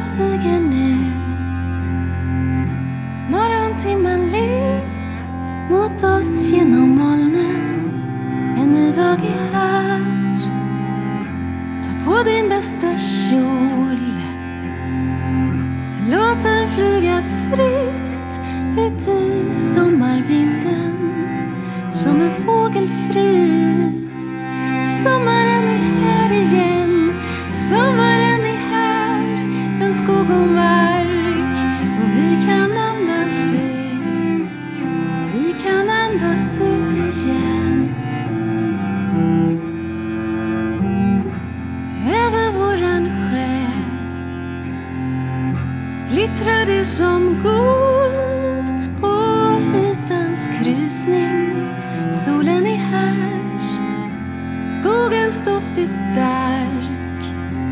stiger nu. Morgontimman ler mot oss genom molnen. En ny dag är här. Ta på din bästa kjol. Låt den flyga fritt ut i sommarvinden. Som en fågel fri. Sommaren är här igen. Sommaren är här. En skog och mark. Och vi kan andas ut. Vi kan andas ut igen. Över våran själ glittrar det som guld på ytans krusning. Solen är här. Skogens doft är stark.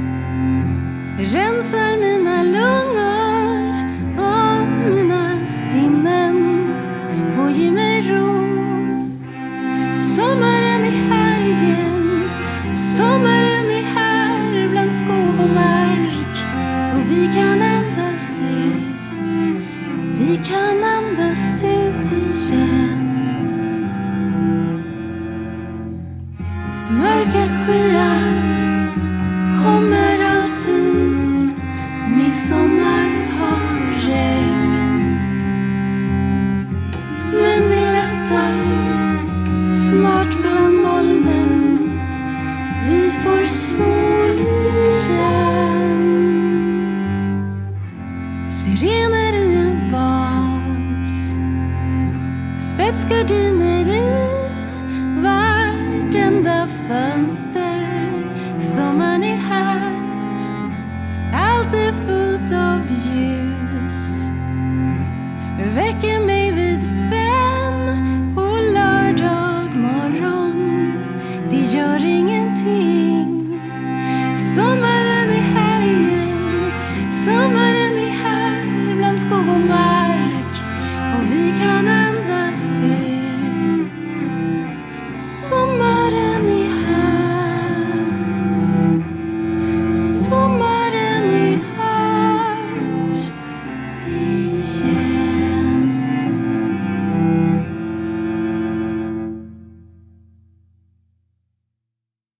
Rensar mina lungor och mina sinnen och ger mig ro. Sommaren är här igen. Sommaren är här bland skog och mark. Och vi kan andas ut. Vi kan andas ut igen. Mörka skyar kommer alltid. Midsommar har regn. Men det lättar snart bland molnen. Vi får sol igen. Syrener i en vas. Spetsgardiner i vartenda fönster. Sommaren är här. Allt är fullt av ljus.